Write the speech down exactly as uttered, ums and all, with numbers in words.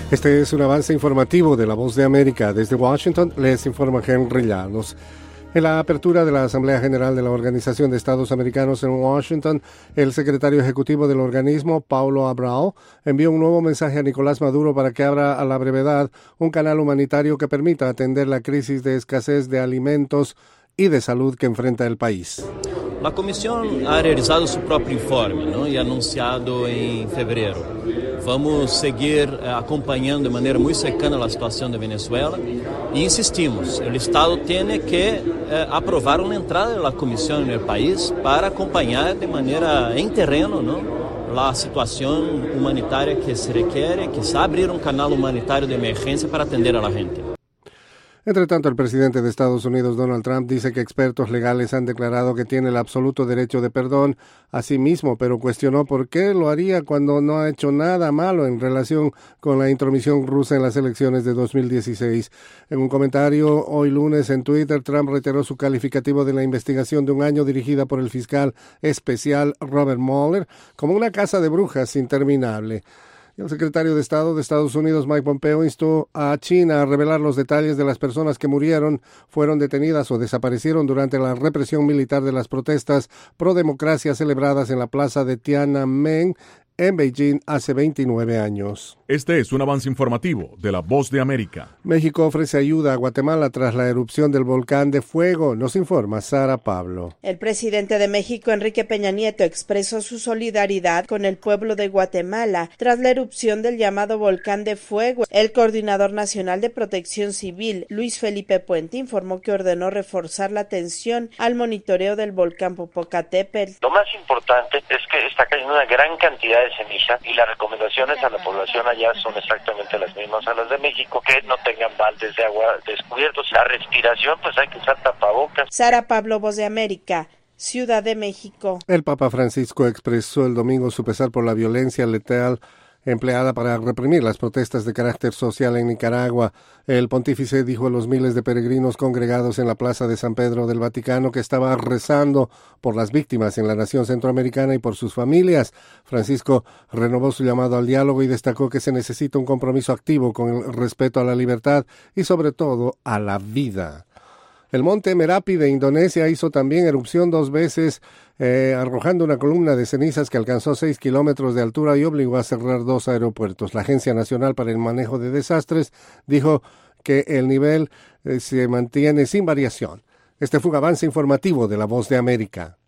Este es un avance informativo de La Voz de América. Desde Washington les informa Henry Llanos. En la apertura de la Asamblea General de la Organización de Estados Americanos en Washington, el secretario ejecutivo del organismo, Paulo Abrao, envió un nuevo mensaje a Nicolás Maduro para que abra a la brevedad un canal humanitario que permita atender la crisis de escasez de alimentos y de salud que enfrenta el país. La Comisión ha realizado su propio informe, ¿no? Y anunciado en febrero. Vamos seguir eh, acompañando de manera muy cercana la situación de Venezuela y insistimos, el Estado tiene que eh, aprobar una entrada de la Comisión en el país para acompañar de manera en terreno, ¿no?, la situación humanitaria que se requiere, que es abrir un canal humanitario de emergencia para atender a la gente. Entre tanto, el presidente de Estados Unidos, Donald Trump, dice que expertos legales han declarado que tiene el absoluto derecho de perdón a sí mismo, pero cuestionó por qué lo haría cuando no ha hecho nada malo en relación con la intromisión rusa en las elecciones de dos mil dieciséis. En un comentario hoy lunes en Twitter, Trump reiteró su calificativo de la investigación de un año dirigida por el fiscal especial Robert Mueller como una caza de brujas interminable. El secretario de Estado de Estados Unidos, Mike Pompeo, instó a China a revelar los detalles de las personas que murieron, fueron detenidas o desaparecieron durante la represión militar de las protestas pro democracia celebradas en la plaza de Tiananmen en Beijing hace veintinueve años. Este es un avance informativo de La Voz de América. México ofrece ayuda a Guatemala tras la erupción del volcán de fuego, nos informa Sara Pablo. El presidente de México, Enrique Peña Nieto, expresó su solidaridad con el pueblo de Guatemala tras la erupción del llamado volcán de fuego. El coordinador nacional de Protección Civil, Luis Felipe Puente, informó que ordenó reforzar la atención al monitoreo del volcán Popocatépetl. Lo más importante es que está cayendo una gran cantidad de ceniza y las recomendaciones a la población allá son exactamente las mismas a las de México, que no tengan baldes de agua descubiertos. La respiración, pues hay que usar tapabocas. Sara Pablo, Voz de América, Ciudad de México. El Papa Francisco expresó el domingo su pesar por la violencia letal empleada para reprimir las protestas de carácter social en Nicaragua. El pontífice dijo a los miles de peregrinos congregados en la plaza de San Pedro del Vaticano que estaba rezando por las víctimas en la nación centroamericana y por sus familias. Francisco renovó su llamado al diálogo y destacó que se necesita un compromiso activo con el respeto a la libertad y sobre todo a la vida. El monte Merapi de Indonesia hizo también erupción dos veces, eh, arrojando una columna de cenizas que alcanzó seis kilómetros de altura y obligó a cerrar dos aeropuertos. La Agencia Nacional para el Manejo de Desastres dijo que el nivel eh, se mantiene sin variación. Este fue un avance informativo de La Voz de América.